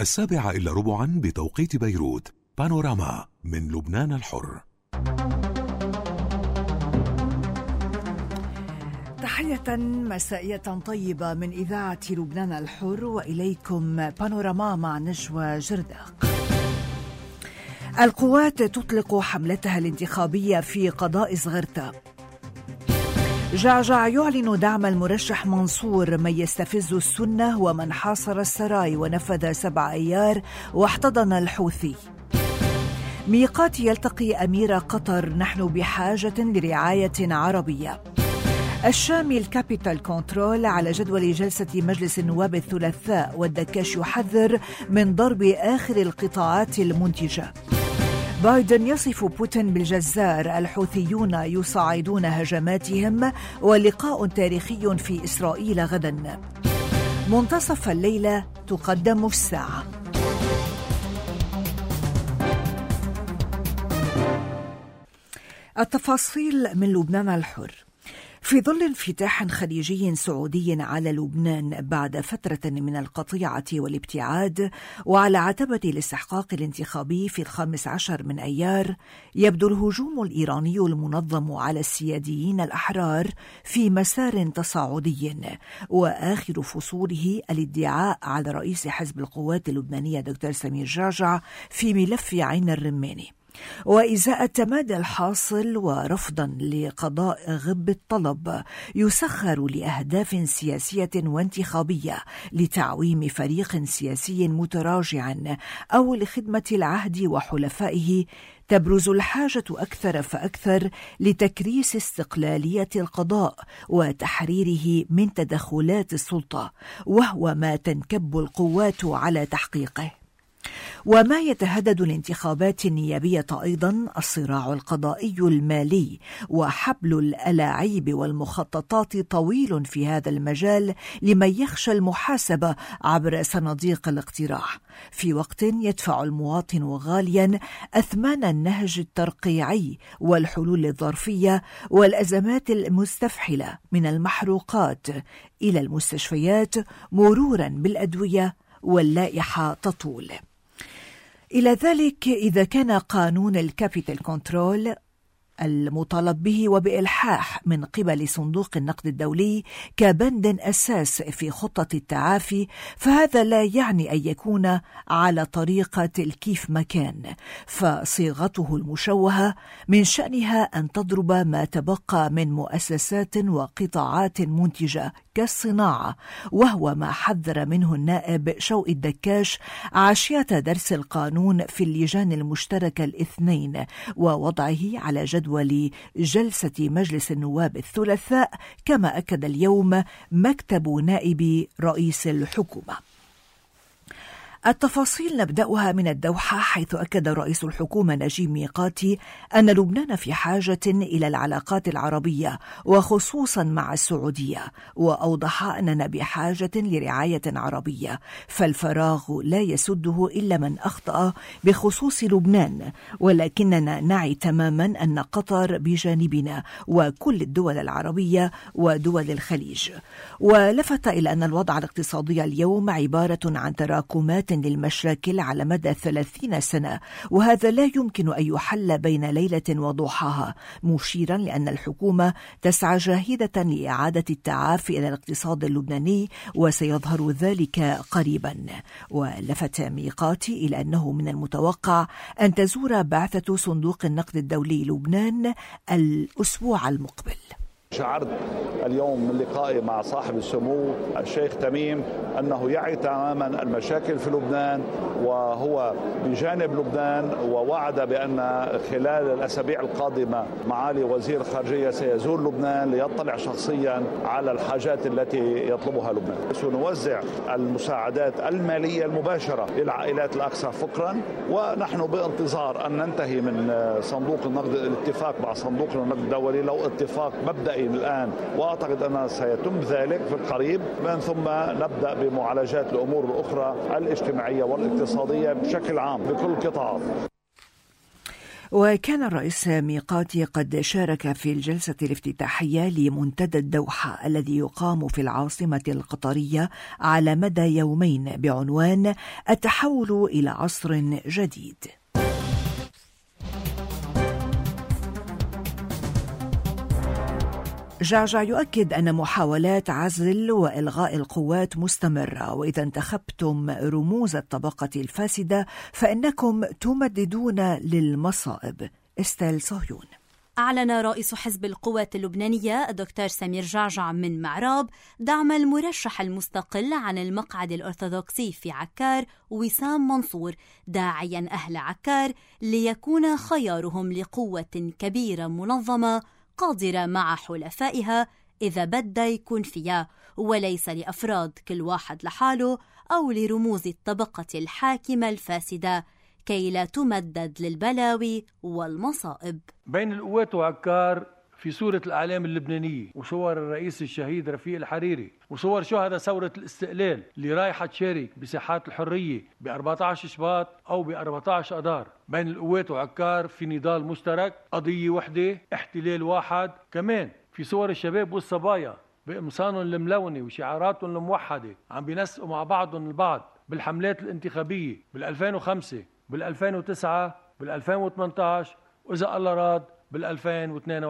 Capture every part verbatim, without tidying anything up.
السابعة إلا ربعا بتوقيت بيروت. بانوراما من لبنان الحر. تحية مسائية طيبة من إذاعة لبنان الحر، وإليكم بانوراما مع نجوى جرداق. القوات تطلق حملتها الانتخابية في قضاء زغرتا. جعجع يعلن دعم المرشح منصور، من يستفز السنة ومن حاصر السراي ونفذ سبع أيار واحتضن الحوثي. ميقات يلتقي أمير قطر، نحن بحاجة لرعاية عربية. الشامي الكابيتال كنترول على جدول جلسة مجلس النواب الثلاثاء، والدكاش يحذر من ضرب آخر القطاعات المنتجة. بايدن يصف بوتين بالجزار، الحوثيون يصعدون هجماتهم، ولقاء تاريخي في إسرائيل غدا. منتصف الليلة تقدم الساعة. التفاصيل من لبنان الحر. في ظل انفتاح خليجي سعودي على لبنان بعد فترة من القطيعة والابتعاد، وعلى عتبة الاستحقاق الانتخابي في الخامس عشر من أيار، يبدو الهجوم الإيراني المنظم على السياديين الأحرار في مسار تصاعدي، وآخر فصوله الادعاء على رئيس حزب القوات اللبنانية دكتور سمير جعجع في ملف عين الرماني. وإزاء التمادي الحاصل ورفضا لقضاء غب الطلب، يسخر لأهداف سياسية وانتخابية لتعويم فريق سياسي متراجع أو لخدمة العهد وحلفائه، تبرز الحاجة أكثر فأكثر لتكريس استقلالية القضاء وتحريره من تدخلات السلطة، وهو ما تنكب القوات على تحقيقه. وما يتهدد الانتخابات النيابية أيضا الصراع القضائي المالي، وحبل الألاعيب والمخططات طويل في هذا المجال لمن يخشى المحاسبة عبر صناديق الاقتراع، في وقت يدفع المواطن غاليا أثمان النهج الترقيعي والحلول الظرفية والأزمات المستفحلة، من المحروقات إلى المستشفيات مرورا بالأدوية، واللائحة تطول. إلى ذلك، إذا كان قانون الكابيتال كنترول المطالب به وبإلحاح من قبل صندوق النقد الدولي كبند أساس في خطة التعافي، فهذا لا يعني أن يكون على طريقة الكيف مكان، فصيغته المشوهة من شأنها أن تضرب ما تبقى من مؤسسات وقطاعات منتجة كالصناعة، وهو ما حذر منه النائب شوقي الدكاش عشية درس القانون في اللجان المشتركة الاثنين ووضعه على جدول جلسة مجلس النواب الثلاثاء، كما أكد اليوم مكتب نائب رئيس الحكومة. التفاصيل نبدأها من الدوحة، حيث أكد رئيس الحكومة نجيب ميقاتي أن لبنان في حاجة إلى العلاقات العربية وخصوصا مع السعودية، وأوضح أننا بحاجة لرعاية عربية، فالفراغ لا يسده إلا من أخطأ بخصوص لبنان، ولكننا نعي تماما أن قطر بجانبنا وكل الدول العربية ودول الخليج. ولفت إلى أن الوضع الاقتصادي اليوم عبارة عن تراكمات للمشاكل على مدى ثلاثين سنة، وهذا لا يمكن أن يحل بين ليلة وضحاها، مشيرا لأن الحكومة تسعى جاهدة لإعادة التعافي إلى الاقتصاد اللبناني، وسيظهر ذلك قريبا. ولفت ميقاتي إلى أنه من المتوقع أن تزور بعثة صندوق النقد الدولي لبنان الأسبوع المقبل. شعرت اليوم من لقائي مع صاحب السمو الشيخ تميم أنه يعي تماما المشاكل في لبنان، وهو بجانب لبنان، ووعد بأن خلال الأسابيع القادمة معالي وزير الخارجية سيزور لبنان ليطلع شخصيا على الحاجات التي يطلبها لبنان. سنوزع المساعدات المالية المباشرة للعائلات الأكثر فقرا، ونحن بانتظار أن ننتهي من صندوق النقد الاتفاق مع صندوق النقد الدولي، لو اتفاق مبدئي الآن، وأعتقد أنه سيتم ذلك في القريب، من ثم نبدأ بمعالجات الأمور الأخرى الاجتماعية والاقتصادية بشكل عام بكل القطاعات. وكان الرئيس ميقاتي قد شارك في الجلسة الافتتاحية لمنتدى الدوحة الذي يقام في العاصمة القطرية على مدى يومين بعنوان التحول إلى عصر جديد. جعجع يؤكد أن محاولات عزل وإلغاء القوات مستمرة، وإذا انتخبتم رموز الطبقة الفاسدة فإنكم تمددون للمصائب. استيل صهيون. أعلن رئيس حزب القوات اللبنانية الدكتور سمير جعجع من معراب دعم المرشح المستقل عن المقعد الأرثوذكسي في عكار وسام منصور، داعيا أهل عكار ليكون خيارهم لقوة كبيرة منظمة قادرة مع حلفائها إذا بد يكون فيها، وليس لأفراد كل واحد لحاله أو لرموز الطبقة الحاكمة الفاسدة كي لا تمدد للبلاوي والمصائب. بين القوات وعكار في صورة الأعلام اللبنانية وصور الرئيس الشهيد رفيق الحريري وصور شهداء ثورة الاستقلال اللي رايحة تشارك بساحات الحرية ب أربعة عشر شباط أو ب أربعة عشر أذار. بين القوات وعكار في نضال مشترك، قضية وحدة، احتلال واحد. كمان في صور الشباب والصبايا بقمصانهم الملونة وشعاراتهم الموحدة عم بينسقوا مع بعضهم البعض بالحملات الانتخابية بال2005 بال2009 بال2018 وإذا الله راد بال2022.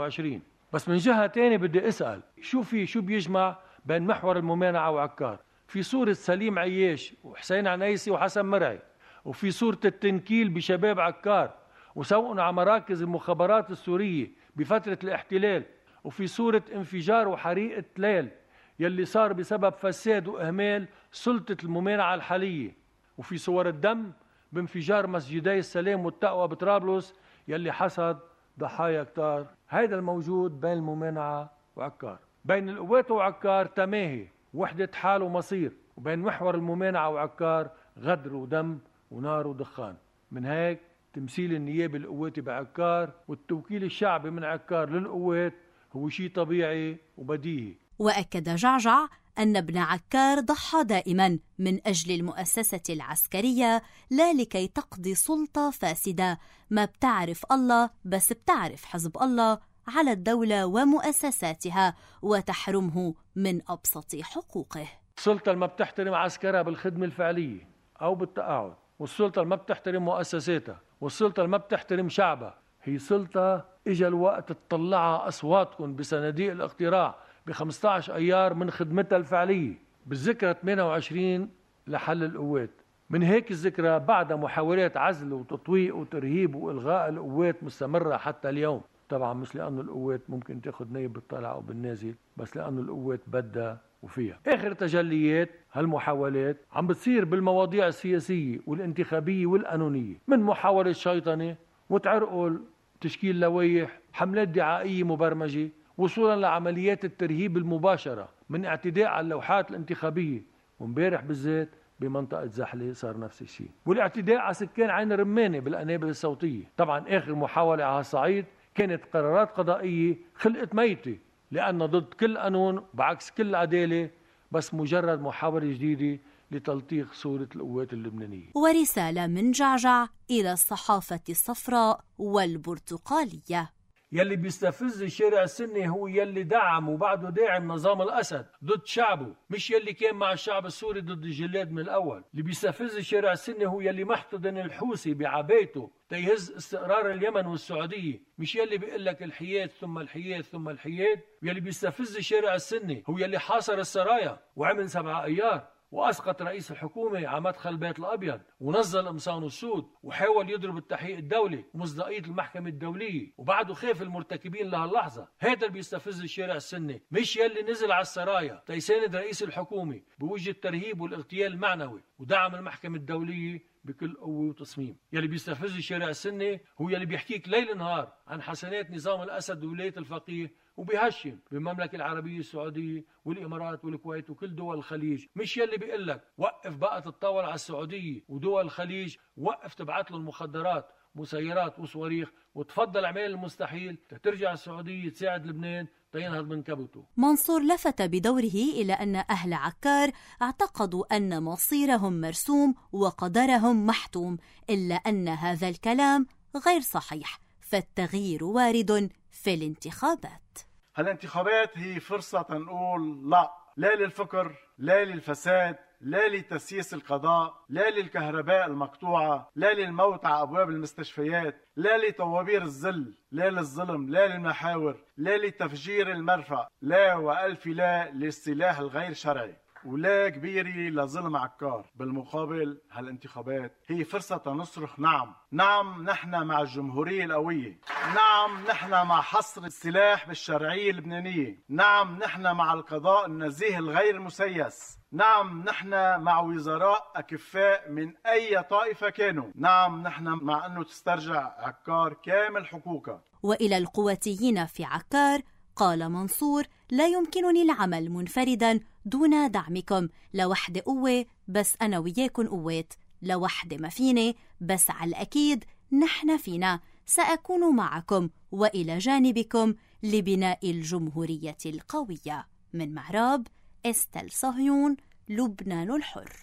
بس من جهة تانية بدي أسأل شو في شو بيجمع بين محور الممانعة وعكار؟ في صورة سليم عياش وحسين عنيسي وحسن مرعي، وفي صورة التنكيل بشباب عكار وسوقهم على مراكز المخابرات السورية بفترة الاحتلال، وفي صورة انفجار وحريقة ليل يلي صار بسبب فساد وإهمال سلطة الممانعة الحالية، وفي صور الدم بانفجار مسجدي السلام والتقوى بطرابلس يلي حصد ضحايا كتار. هيدا الموجود بين الممانعة وعكار. بين القوات وعكار تماهي، وحدة حال ومصير، وبين محور الممانعة وعكار غدر ودم ونار ودخان. من هيك تمثيل النيابة القواتي بعكار والتوكيل الشعبي من عكار للقوات هو شيء طبيعي وبديهي. وأكد جعجع أن ابن عكار ضحى دائما من أجل المؤسسة العسكرية لا لكي تقضي سلطة فاسدة ما بتعرف الله بس بتعرف حزب الله على الدولة ومؤسساتها وتحرمه من أبسط حقوقه. السلطة اللي ما بتحترم عسكرها بالخدمة الفعلية أو بالتقاعد، والسلطة اللي ما بتحترم مؤسساتها، والسلطة اللي ما بتحترم شعبها هي سلطة إجا الوقت تطلعها أصواتكم بصناديق الاقتراع ب خمسة عشر أيار من خدمتها الفعلية بالذكرى ثمانية وعشرين لحل القوات. من هيك الذكرى بعد محاولات عزل وتطويق وترهيب وإلغاء القوات مستمرة حتى اليوم. طبعا مش لأنه القوات ممكن تاخد نايب بالطلع أو بالنازل، بس لأنه القوات بدها وفيها. آخر تجليات هالمحاولات عم بتصير بالمواضيع السياسية والانتخابية والقانونية، من محاولة شيطنة وتعرقل تشكيل لوائح، حملات دعائية مبرمجة، وصولا لعمليات الترهيب المباشرة من اعتداء على اللوحات الانتخابية، ومبارح بالذات بمنطقة زحلة صار نفس الشيء، والاعتداء على سكان عين الرمانة بالقنابل الصوتية. طبعا آخر محاولة على الصعيد كانت قرارات قضائية خلقت ميتة لأنها ضد كل قانون بعكس كل عدالة، بس مجرد محاولة جديدة لتلطيخ صورة القوات اللبنانية. ورسالة من جعجع إلى الصحافة الصفراء والبرتقالية: يلي بيستفز الشارع السني هو يلي دعم وبعده داعم نظام الأسد ضد شعبه، مش يلي كان مع الشعب السوري ضد الجلاد من الأول. اللي بيستفز الشارع السني هو يلي محتضن الحوثي بعبايته تيهز استقرار اليمن والسعودية، مش يلي بيقول لك الحياد ثم الحياد ثم الحياد. يلي بيستفز الشارع السني هو يلي حاصر السرايا وعمل سبعة أيار وأسقط رئيس الحكومة على مدخل البيت الأبيض ونزل قمصانه السود وحاول يضرب التحقيق الدولي ومصداقية المحكمة الدولية، وبعده خاف المرتكبين لهاللحظة. هذا اللي بيستفز الشارع السني، مش يلي نزل على السرايا تيساند رئيس الحكومة بوجه الترهيب والاغتيال المعنوي ودعم المحكمة الدولية بكل قوة وتصميم. يلي بيستفز الشارع السني هو يلي بيحكيك ليل نهار عن حسنات نظام الأسد وولاية الفقيه وبيهشم بالمملكة العربية السعودية والإمارات والكويت وكل دول الخليج، مش يلي بيقول لك وقف بقى تتطاول على السعودية ودول الخليج، وقف تبعت له المخدرات مسيرات وصواريخ وتفضل اعمال المستحيل ترجع السعودية تساعد لبنان تينهض من كبوته. منصور لفت بدوره إلى أن أهل عكار اعتقدوا أن مصيرهم مرسوم وقدرهم محتوم، إلا أن هذا الكلام غير صحيح، فالتغيير وارد في الانتخابات. هالانتخابات هي فرصة نقول لا، لا للفقر، لا للفساد، لا لتسييس القضاء، لا للكهرباء المقطوعة، لا للموت على أبواب المستشفيات، لا لطوابير الذل، لا للظلم، لا للمحاور، لا لتفجير المرفأ، لا وألف لا للسلاح الغير شرعي، ولا كبيري لظلم عكار. بالمقابل هالانتخابات هي فرصة نصرخ نعم، نعم نحن مع الجمهورية القوية، نعم نحن مع حصر السلاح بالشرعية اللبنانية، نعم نحن مع القضاء النزيه الغير مسيس، نعم نحن مع وزراء أكفاء من أي طائفة كانوا، نعم نحن مع أنه تسترجع عكار كامل حقوقها. وإلى القواتيين في عكار قال منصور: لا يمكنني العمل منفردا دون دعمكم، لوحدة قوة بس أنا وياكن قوات، لوحدة ما فيني بس على الأكيد نحن فينا، سأكون معكم وإلى جانبكم لبناء الجمهورية القوية. من معراب، استل صهيون، لبنان الحر.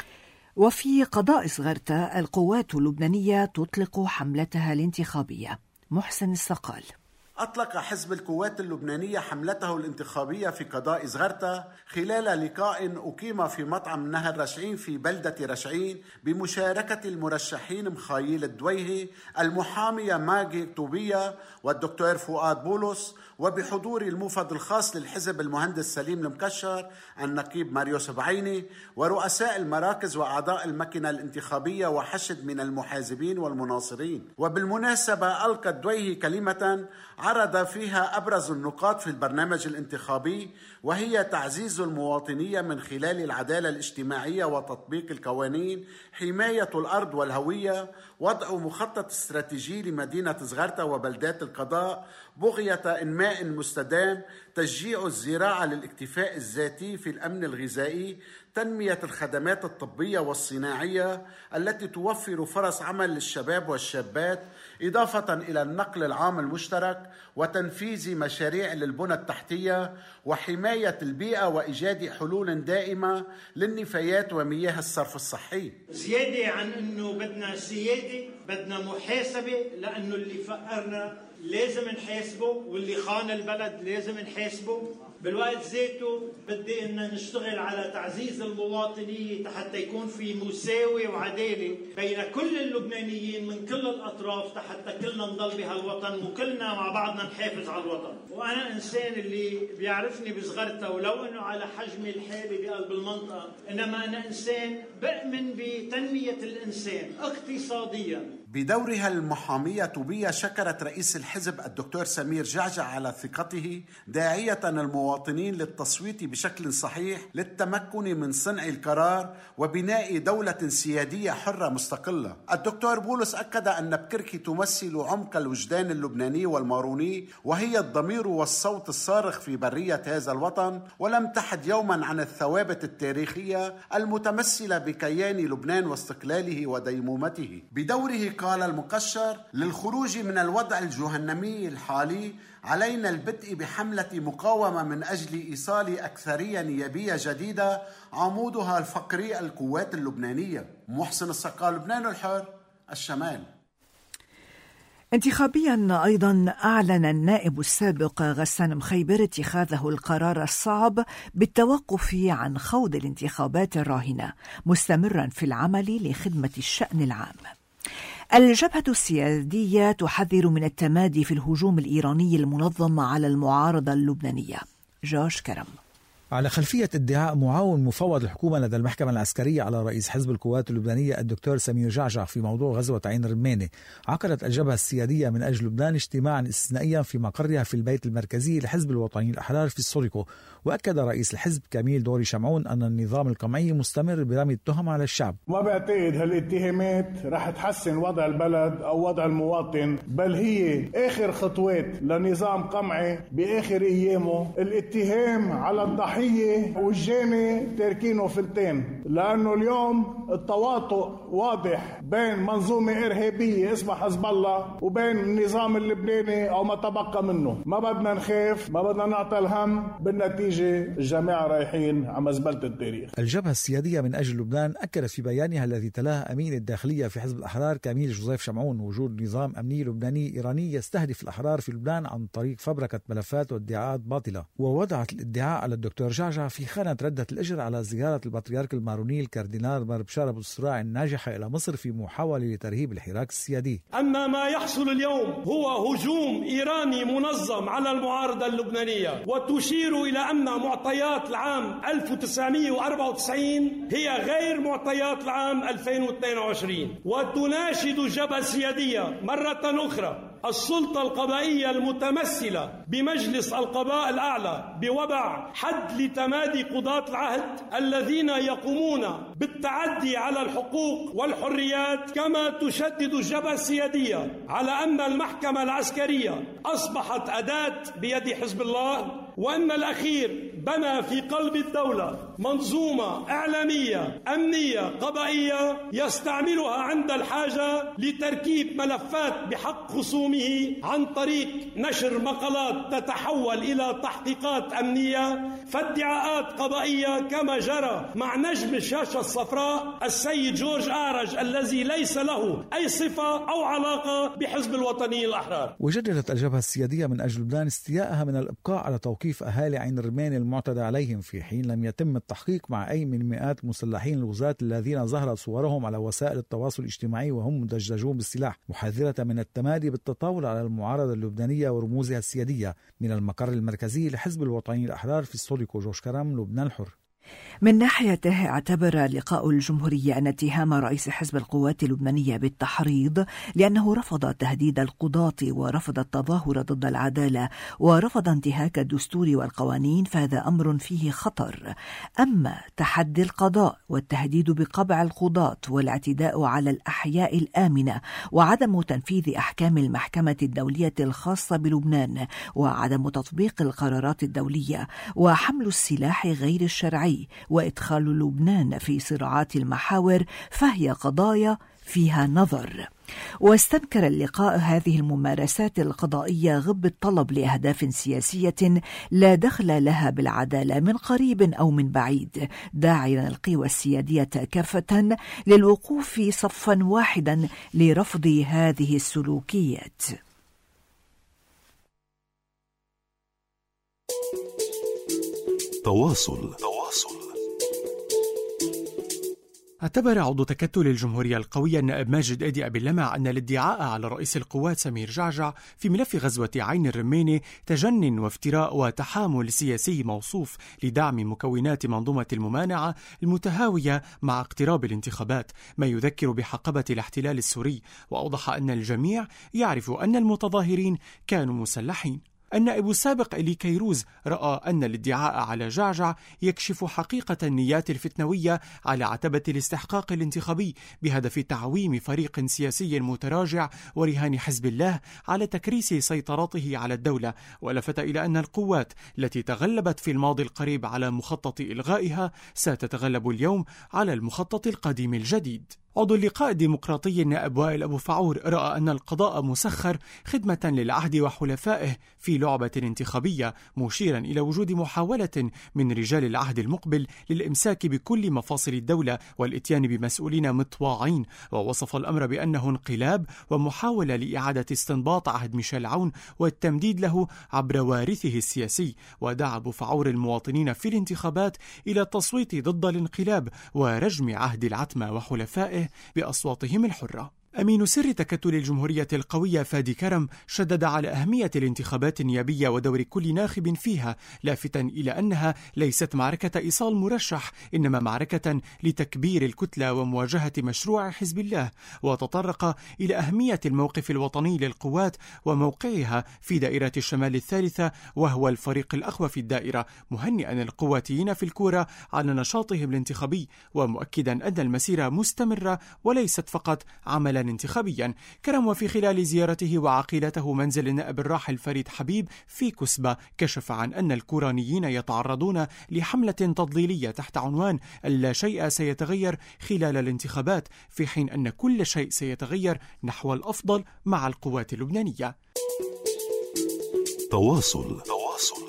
وفي قضاء صغرتا القوات اللبنانية تطلق حملتها الانتخابية. محسن الصقال. أطلق حزب القوات اللبنانية حملته الانتخابية في قضاء صغرتا خلال لقاء أقيم في مطعم نهر رشعين في بلدة رشعين بمشاركة المرشحين مخايل الدويهي، المحامية ماجي طوبية، والدكتور فؤاد بولس، وبحضور الموفد الخاص للحزب المهندس سليم المكشر، النقيب ماريو سبعيني، ورؤساء المراكز وأعضاء المكنة الانتخابية وحشد من المحازبين والمناصرين. وبالمناسبة ألقى الدويهي كلمة عرض فيها أبرز النقاط في البرنامج الانتخابي، وهي تعزيز المواطنية من خلال العدالة الاجتماعية وتطبيق القوانين، حماية الأرض والهوية، وضع مخطط استراتيجي لمدينة صغرتا وبلدات القضاء، بغية إنماء مستدام، تشجيع الزراعة للاكتفاء الذاتي في الأمن الغذائي، تنمية الخدمات الطبية والصناعية التي توفر فرص عمل للشباب والشابات، إضافة إلى النقل العام المشترك وتنفيذ مشاريع للبنى التحتية وحماية البيئة وإيجاد حلول دائمة للنفايات ومياه الصرف الصحي. زيادة عن أنه بدنا سيادة، بدنا محاسبة، لأنه اللي فقرنا لازم نحاسبه، واللي خان البلد لازم نحاسبه. بالوقت ذاته بدي إن نشتغل على تعزيز المواطنية حتى يكون في مساواة وعدالة بين كل اللبنانيين من كل الأطراف، حتى كلنا نضل بهالوطن وكلنا مع بعضنا نحافظ على الوطن. وأنا إنسان اللي بيعرفني بصغرتا ولو إنه على حجمي الحالي بقلب المنطقة، إنما أنا إنسان بأمن بتنمية الإنسان اقتصاديا. بدورها المحامية طوبية شكرت رئيس الحزب الدكتور سمير جعجع على ثقته، داعية المواطنين للتصويت بشكل صحيح للتمكن من صنع القرار وبناء دولة سيادية حرة مستقلة. الدكتور بولس أكد أن بكركي تمثل عمق الوجدان اللبناني والماروني، وهي الضمير والصوت الصارخ في برية هذا الوطن، ولم تحد يوما عن الثوابت التاريخية المتمثلة بكيان لبنان واستقلاله وديمومته. بدوره قال المكشر: للخروج من الوضع الجهنمي الحالي علينا البدء بحملة مقاومة من أجل إيصال أكثرية نيابية جديدة عمودها الفقري القوات اللبنانية. محسن الصقال، لبنان الحر، الشمال. انتخابيا أيضا أعلن النائب السابق غسان مخيبر اتخاذه القرار الصعب بالتوقف عن خوض الانتخابات الراهنة، مستمرا في العمل لخدمة الشأن العام. الجبهة السيادية تحذر من التمادي في الهجوم الإيراني المنظم على المعارضة اللبنانية. جورج كرم. على خلفية ادعاء معاون مفوض الحكومة لدى المحكمة العسكرية على رئيس حزب القوات اللبنانية الدكتور سمير جعجع في موضوع غزوة عين رمانة، عقدت الجبهة السيادية من أجل لبنان اجتماعا استثنائيا في مقرها في البيت المركزي لحزب الوطنيين الأحرار في السوريكو. وأكد رئيس الحزب كميل دوري شمعون أن النظام القمعي مستمر برمي التهم على الشعب. ما بعتقد هالاتهامات رح تحسن وضع البلد أو وضع المواطن، بل هي آخر خطوات لنظام قمعي بآخر أيامه. الاتهام على الضحية الضحية والجاني تاركينه فلتين، لأنه اليوم التواطؤ واضح بين منظومة إرهابية اسمها حزب الله وبين النظام اللبناني أو ما تبقى منه. ما بدنا نخاف، ما بدنا نعطي الهم، بالنتيجة الجماعة رايحين على مزبلة التاريخ. الجبهة السيادية من أجل لبنان أكدت في بيانها الذي تلاه أمين الداخلية في حزب الأحرار كاميل جوزيف شمعون وجود نظام أمني لبناني إيراني يستهدف الأحرار في لبنان عن طريق فبركة ملفات وادعاءات باطلة، ووضعت الادعاء على الدكتور جعجع في خانة ردة الأجر على زيارة البطريرك الماروني الكاردينال مار بشار أبو الصراع الناجحة إلى مصر في محاولة لترهيب الحراك السيادي. أما ما يحصل اليوم هو هجوم إيراني منظم على المعارضة اللبنانية، وتشير إلى أن معطيات العام ألف وتسعمئة وأربعة وتسعين هي غير معطيات العام ألفين واثنين وعشرين، وتناشد الجبهة السيادية مرة أخرى السلطة القضائية المتمثلة بمجلس القضاء الأعلى بوضع حد لتمادي قضاة العهد الذين يقومون بالتعدي على الحقوق والحريات، كما تشدد الجبهة السيادية على أن المحكمة العسكرية أصبحت أداة بيد حزب الله، وأن الأخير بنى في قلب الدولة منظومة إعلامية أمنية قضائية يستعملها عند الحاجة لتركيب ملفات بحق خصومه عن طريق نشر مقالات تتحول إلى تحقيقات أمنية فادعاءات قضائية، كما جرى مع نجم الشاشة الصفراء السيد جورج أعرج الذي ليس له أي صفة أو علاقة بحزب الوطنيين الأحرار. وجددت الجبهة السيادية من أجل لبنان استيائها من الإبقاء على توقيف أهالي عين الرماني المعتدى عليهم، في حين لم يتم التحقيق مع أي من مئات مسلحين الغزاة الذين ظهرت صورهم على وسائل التواصل الاجتماعي وهم مدججون بالسلاح، محذرة من التمادي بالتطاول على المعارضة اللبنانية ورموزها السيادية. من المقر المركزي لحزب الوطنيين الأحرار في السوليكو جوش كرم، لبنان الحر. من ناحيته اعتبر لقاء الجمهورية أن اتهام رئيس حزب القوات اللبنانية بالتحريض لأنه رفض تهديد القضاة ورفض التظاهر ضد العدالة ورفض انتهاك الدستور والقوانين فهذا أمر فيه خطر. أما تحدي القضاء والتهديد بقبع القضاة والاعتداء على الأحياء الآمنة وعدم تنفيذ أحكام المحكمة الدولية الخاصة بلبنان وعدم تطبيق القرارات الدولية وحمل السلاح غير الشرعي وإدخال لبنان في صراعات المحاور فهي قضايا فيها نظر. واستنكر اللقاء هذه الممارسات القضائية غب الطلب لأهداف سياسية لا دخل لها بالعدالة من قريب أو من بعيد، داعيا القوى السيادية كافة للوقوف صفا واحدا لرفض هذه السلوكيات. تواصل تواصل اعتبر عضو تكتل الجمهورية القوية النائب ماجد آدي أبي اللمع أن الادعاء على رئيس القوات سمير جعجع في ملف غزوة عين الرماني تجن وافتراء وتحامل سياسي موصوف لدعم مكونات منظومة الممانعة المتهاوية مع اقتراب الانتخابات، ما يذكر بحقبة الاحتلال السوري، وأوضح أن الجميع يعرف أن المتظاهرين كانوا مسلحين. النائب السابق إلي كيروز رأى أن الادعاء على جعجع يكشف حقيقة النيات الفتنوية على عتبة الاستحقاق الانتخابي بهدف تعويم فريق سياسي متراجع ورهان حزب الله على تكريس سيطرته على الدولة، ولفت إلى أن القوات التي تغلبت في الماضي القريب على مخطط إلغائها ستتغلب اليوم على المخطط القديم الجديد. عضو اللقاء الديمقراطي النائب وائل أبو فعور رأى أن القضاء مسخر خدمة للعهد وحلفائه في لعبة انتخابية، مشيرا إلى وجود محاولة من رجال العهد المقبل للإمساك بكل مفاصل الدولة والإتيان بمسؤولين مطواعين، ووصف الأمر بأنه انقلاب ومحاولة لإعادة استنباط عهد ميشيل عون والتمديد له عبر وارثه السياسي. ودعا أبو فعور المواطنين في الانتخابات إلى التصويت ضد الانقلاب ورجم عهد العتمة وحلفائه بأصواتهم الحرة. أمين سر تكتل الجمهورية القوية فادي كرم شدد على أهمية الانتخابات النيابية ودور كل ناخب فيها، لافتا إلى أنها ليست معركة إيصال مرشح، إنما معركة لتكبير الكتلة ومواجهة مشروع حزب الله. وتطرق إلى أهمية الموقف الوطني للقوات وموقعها في دائرة الشمال الثالثة وهو الفريق الأقوى في الدائرة، مهنئا القواتيين في الكورة على نشاطهم الانتخابي، ومؤكدا أن المسيرة مستمرة وليست فقط عملا عملا انتخابيا. كرم وفي خلال زيارته وعقيلته منزل النائب الراحل فريد حبيب في كسبة كشف عن أن الكورانيين يتعرضون لحملة تضليلية تحت عنوان لا شيء سيتغير خلال الانتخابات، في حين أن كل شيء سيتغير نحو الأفضل مع القوات اللبنانية. تواصل تواصل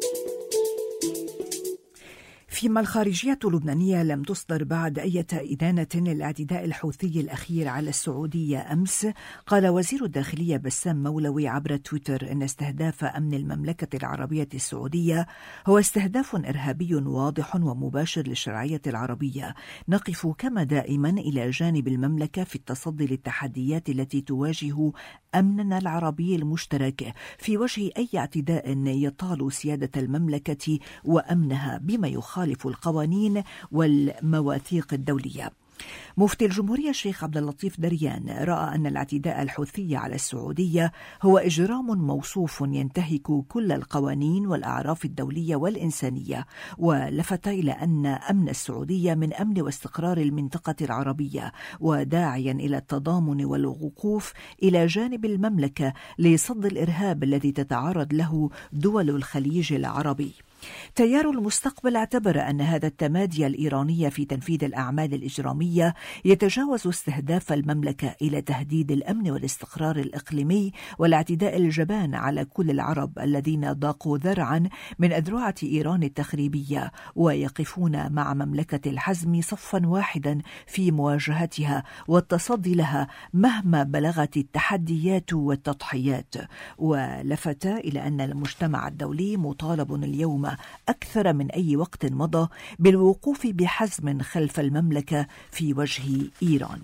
فيما الخارجية اللبنانية لم تصدر بعد أي إدانة للاعتداء الحوثي الأخير على السعودية أمس، قال وزير الداخلية بسام مولوي عبر تويتر أن استهداف أمن المملكة العربية السعودية هو استهداف إرهابي واضح ومباشر للشرعية العربية. نقف كما دائما إلى جانب المملكة في التصدي للتحديات التي تواجه أمننا العربي المشترك في وجه أي اعتداء يطال سيادة المملكة وأمنها بما يخالف القوانين والمواثيق الدولية. مفتي الجمهورية الشيخ عبد اللطيف دريان رأى أن الاعتداء الحوثي على السعودية هو إجرام موصوف ينتهك كل القوانين والأعراف الدولية والإنسانية، ولفت إلى أن أمن السعودية من أمن واستقرار المنطقة العربية، وداعيا إلى التضامن والوقوف إلى جانب المملكة لصد الإرهاب الذي تتعرض له دول الخليج العربي. تيار المستقبل اعتبر أن هذا التمادي الإيراني في تنفيذ الأعمال الإجرامية يتجاوز استهداف المملكة إلى تهديد الأمن والاستقرار الإقليمي والاعتداء الجبان على كل العرب الذين ضاقوا ذرعا من أذرعة إيران التخريبية ويقفون مع مملكة الحزم صفا واحدا في مواجهتها والتصدي لها مهما بلغت التحديات والتضحيات. ولفت إلى أن المجتمع الدولي مطالب اليوم أكثر من أي وقت مضى بالوقوف بحزم خلف المملكة في وجه إيران.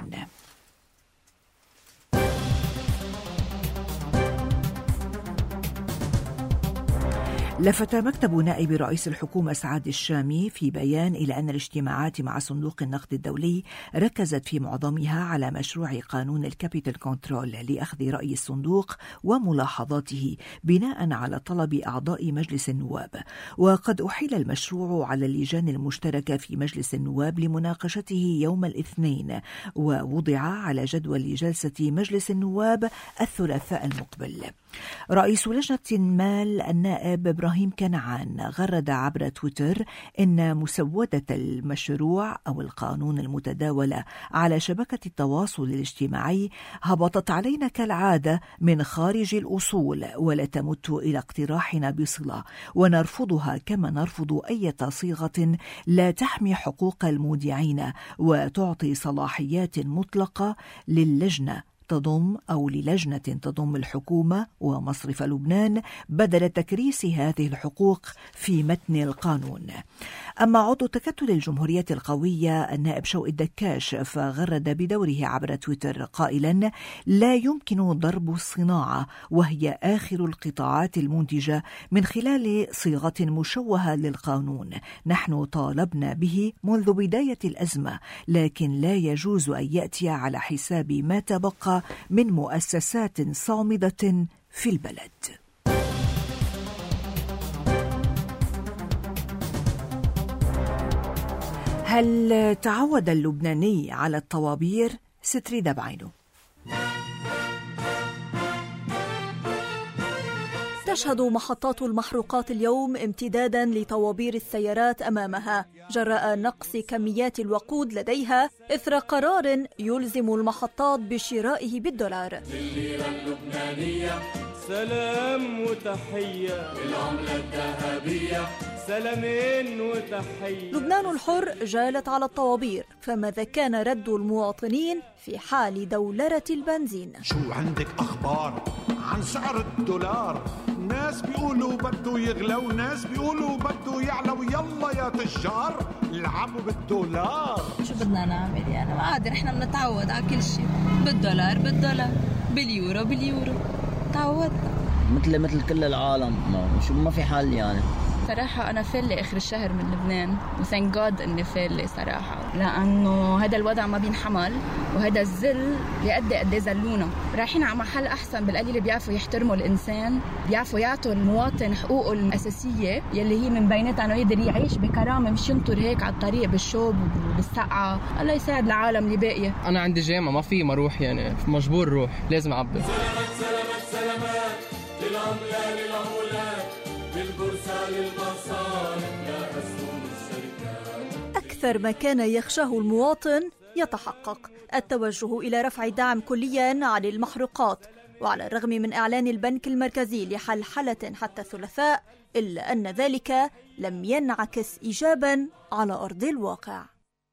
لفت مكتب نائب رئيس الحكومة سعاد الشامي في بيان إلى أن الاجتماعات مع صندوق النقد الدولي ركزت في معظمها على مشروع قانون الكابيتال كنترول لأخذ رأي الصندوق وملاحظاته بناء على طلب أعضاء مجلس النواب، وقد أحيل المشروع على اللجان المشتركة في مجلس النواب لمناقشته يوم الاثنين، ووضع على جدول جلسة مجلس النواب الثلاثاء المقبل. رئيس لجنة المال النائب إبراهيم كنعان غرد عبر تويتر إن مسودة المشروع أو القانون المتداولة على شبكة التواصل الاجتماعي هبطت علينا كالعادة من خارج الأصول ولا تمت إلى اقتراحنا بصلة، ونرفضها كما نرفض أي صيغة لا تحمي حقوق المودعين وتعطي صلاحيات مطلقة للجنة تضم أو للجنة تضم الحكومة ومصرف لبنان بدل تكريس هذه الحقوق في متن القانون. أما عضو تكتل الجمهورية القوية النائب شوقي الدكاش فغرد بدوره عبر تويتر قائلا: لا يمكن ضرب الصناعة وهي آخر القطاعات المنتجة من خلال صيغة مشوهة للقانون. نحن طالبنا به منذ بداية الأزمة، لكن لا يجوز أن يأتي على حساب ما تبقى من مؤسسات صامدة في البلد. هل تعود اللبناني على الطوابير؟ ستريدة بعينه. تشهد محطات المحروقات اليوم امتدادا لطوابير السيارات أمامها جراء نقص كميات الوقود لديها إثر قرار يلزم المحطات بشرائه بالدولار. الليرة اللبنانية سلام وتحية، العملة الذهبية سلامين وتحية. لبنان الحر جالت على الطوابير، فماذا كان رد المواطنين في حال دولرة البنزين؟ شو عندك أخبار عن سعر الدولار؟ ناس بيقولوا بده يغلى وناس بيقولوا بده يعلى، ويلا يا تجار العبوا بالدولار. شو بدنا نعمل يعني؟ ما قادر، احنا بنتعود على كل شيء بالدولار بالدولار باليورو باليورو، تعودنا مثل مثل كل العالم. شو ما في حل يعني، صراحة أنا فالة آخر الشهر من لبنان وثانك جاد إني فالة صراحة، لأنه هذا الوضع ما بينحمل وهذا الذل بيأدي قد إيه ذلونا. رايحين على محل أحسن، بالقليل بيعرفوا يحترموا الإنسان، بيعرفوا يعطوا المواطن حقوقه الأساسية يلي هي من بيناتها إنه يقدر يعيش بكرامة، مش ينطر هيك على الطريق بالشوب وبالسقعة. الله يساعد العالم اللي باقية. أنا عندي جامعة ما في ما أروح، يعني مجبور روح، لازم أعبر. سلامات سلامات سلامات للعملة للعمولات للبورصة للمصارف لأسهم الشركات. أكثر ما كان يخشاه المواطن يتحقق، التوجه إلى رفع الدعم كليا عن المحروقات. وعلى الرغم من إعلان البنك المركزي لحلحلة حتى الثلاثاء، إلا أن ذلك لم ينعكس إيجابا على أرض الواقع.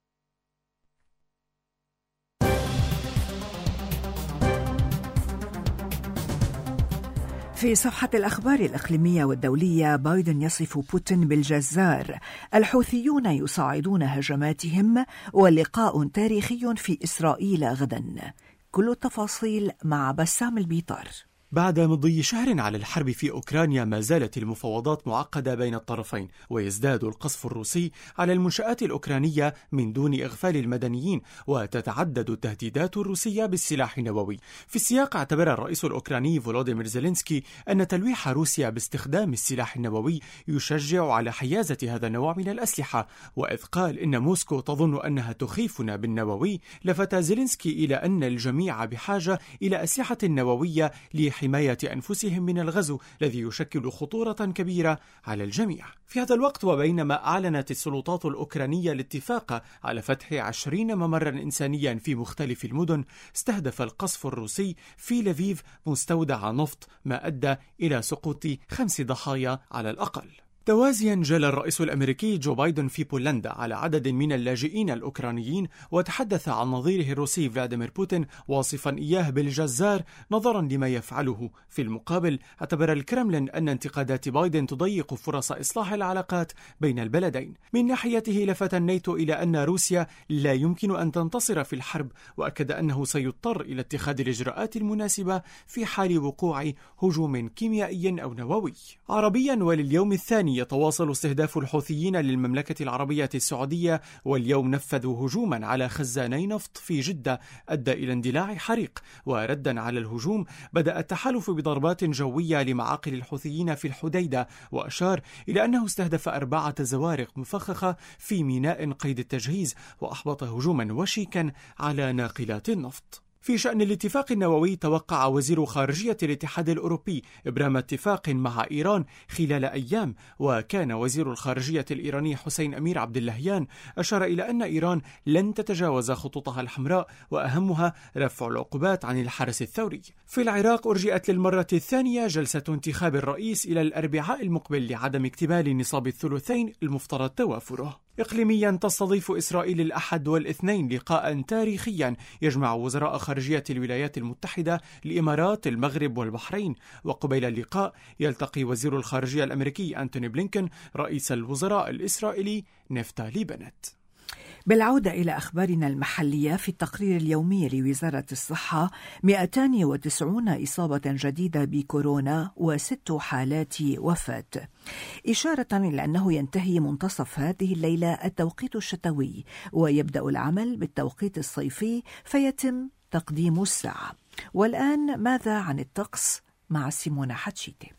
في صفحة الأخبار الإقليمية والدولية، بايدن يصف بوتين بالجزار، الحوثيون يصاعدون هجماتهم، ولقاء تاريخي في إسرائيل غدا. كل التفاصيل مع بسام البيطار. بعد مضي شهر على الحرب في أوكرانيا، ما زالت المفاوضات معقدة بين الطرفين، ويزداد القصف الروسي على المنشآت الأوكرانية من دون إغفال المدنيين، وتتعدد التهديدات الروسية بالسلاح النووي. في السياق، اعتبر الرئيس الأوكراني فولوديمير زيلينسكي أن تلويح روسيا باستخدام السلاح النووي يشجع على حيازة هذا النوع من الأسلحة، وإذ قال إن موسكو تظن أنها تخيفنا بالنووي، لفت زيلينسكي إلى أن الجميع بحاجة إلى أسلحة نووية حماية أنفسهم من الغزو الذي يشكل خطورة كبيرة على الجميع. في هذا الوقت، وبينما أعلنت السلطات الأوكرانية الاتفاق على فتح عشرين ممرا إنسانيا في مختلف المدن، استهدف القصف الروسي في لفيف مستودع نفط، ما أدى إلى سقوط خمس ضحايا على الأقل. توازيا، جال الرئيس الأمريكي جو بايدن في بولندا على عدد من اللاجئين الأوكرانيين، وتحدث عن نظيره الروسي فلاديمير بوتين، واصفا إياه بالجزار نظرا لما يفعله. في المقابل، اعتبر الكرملين أن انتقادات بايدن تضيق فرص إصلاح العلاقات بين البلدين. من ناحيته، لفت الناتو إلى أن روسيا لا يمكن أن تنتصر في الحرب، وأكد أنه سيضطر إلى اتخاذ الإجراءات المناسبة في حال وقوع هجوم كيميائي أو نووي. عربيا، ولليوم الثاني يتواصل استهداف الحوثيين للمملكة العربية السعودية، واليوم نفذوا هجوما على خزاني نفط في جدة أدى إلى اندلاع حريق. وردا على الهجوم، بدأ التحالف بضربات جوية لمعاقل الحوثيين في الحديدة، وأشار إلى أنه استهدف أربعة زوارق مفخخة في ميناء قيد التجهيز، وأحبط هجوما وشيكا على ناقلات النفط. في شأن الاتفاق النووي، توقع وزير خارجية الاتحاد الأوروبي إبرام اتفاق مع إيران خلال أيام، وكان وزير الخارجية الإيراني حسين أمير عبد اللهيان أشار إلى أن إيران لن تتجاوز خطوطها الحمراء، وأهمها رفع العقوبات عن الحرس الثوري. في العراق، أرجئت للمرة الثانية جلسة انتخاب الرئيس إلى الأربعاء المقبل لعدم اكتمال نصاب الثلثين المفترض توافره. إقليميا، تستضيف إسرائيل الأحد والاثنين لقاء تاريخيا يجمع وزراء خارجية الولايات المتحدة، الإمارات، المغرب والبحرين. وقبيل اللقاء، يلتقي وزير الخارجية الأمريكي أنتوني بلينكن رئيس الوزراء الإسرائيلي نفتالي بنت. بالعودة إلى أخبارنا المحلية، في التقرير اليومي لوزارة الصحة، مئتين وتسعين إصابة جديدة بكورونا وست حالات وفاة، إشارة إلى أنه ينتهي منتصف هذه الليلة التوقيت الشتوي، ويبدأ العمل بالتوقيت الصيفي، فيتم تقديم الساعة. والآن ماذا عن الطقس مع سيمونا حتشيتي؟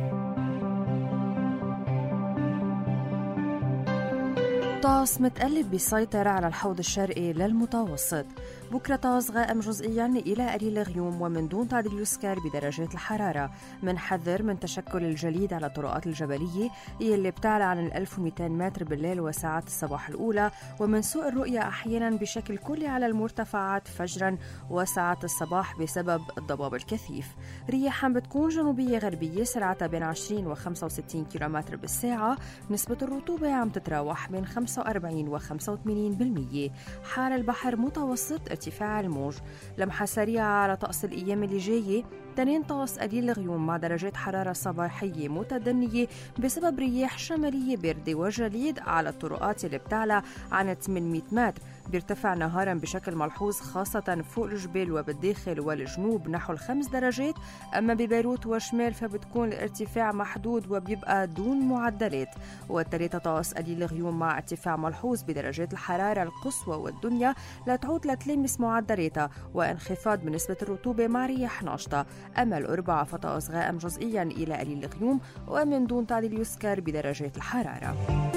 طقس متقلب بيسيطر على الحوض الشرقي للمتوسط. بكرة طقس غائم جزئيا إلى قليل غيوم ومن دون تعديل يسكر بدرجات الحرارة. منحذر من تشكل الجليد على الطرقات الجبلية يلي بتعلى عن ألف ومئتين متر بالليل وساعات الصباح الأولى، ومن سوء الرؤية أحيانا بشكل كلي على المرتفعات فجرا وساعات الصباح بسبب الضباب الكثيف. رياحا بتكون جنوبية غربية سرعتها بين عشرين وخمسة وستين كيلومتر بالساعة. نسبة الرطوبة عم تتراوح بين خمسة وأربعين وخمسة وثمانين بالمية. حال البحر متوسط ارتفاع الموج. لمحة سريعة على طقس الأيام اللي جاية، اثنين طاس قليل غيوم مع درجات حرارة صباحية متدنية بسبب رياح شمالية باردة وجليد على الطرقات اللي بتعلى عن ثمانمئة متر. بيرتفع نهارا بشكل ملحوظ خاصة فوق الجبال وبالداخل والجنوب نحو الخمس درجات، أما ببيروت وشمال فبتكون الارتفاع محدود وبيبقى دون معدلات. والثلاثة طاس قليل غيوم مع ارتفاع ملحوظ بدرجات الحرارة القصوى والدنيا لتعود لتلامس معدلاتها وانخفاض بنسبة الرطوبة مع رياح ناشطة. أما الأربعة فطقس غائم جزئيا إلى قليل غيوم ومن دون تعديل يسكر بدرجات الحرارة.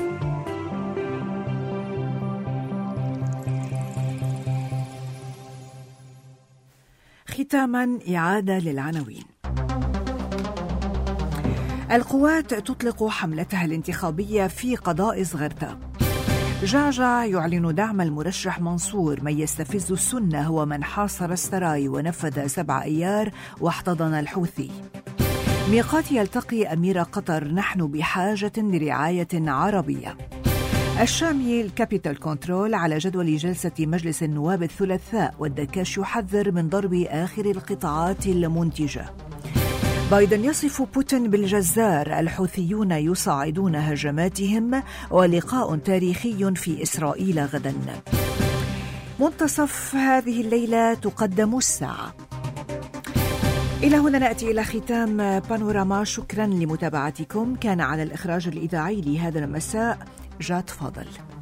ختاما إعادة للعناوين. القوات تطلق حملتها الانتخابية في قضاء زغرتا. جعجع يعلن دعم المرشح منصور. من يستفز السنة هو من حاصر السراي ونفذ سبع أيار واحتضن الحوثي. ميقات يلتقي أمير قطر. نحن بحاجة لرعاية عربية. الشامي الكابيتال كنترول على جدول جلسة مجلس النواب الثلاثاء، والدكاش يحذر من ضرب آخر القطاعات المنتجة. بايدن يصف بوتين بالجزار. الحوثيون يصعدون هجماتهم، ولقاء تاريخي في إسرائيل غدا. منتصف هذه الليلة تقدم الساعة. إلى هنا نأتي إلى ختام بانوراما. شكرا لمتابعتكم. كان على الإخراج الإذاعي لهذا المساء جاد فاضل.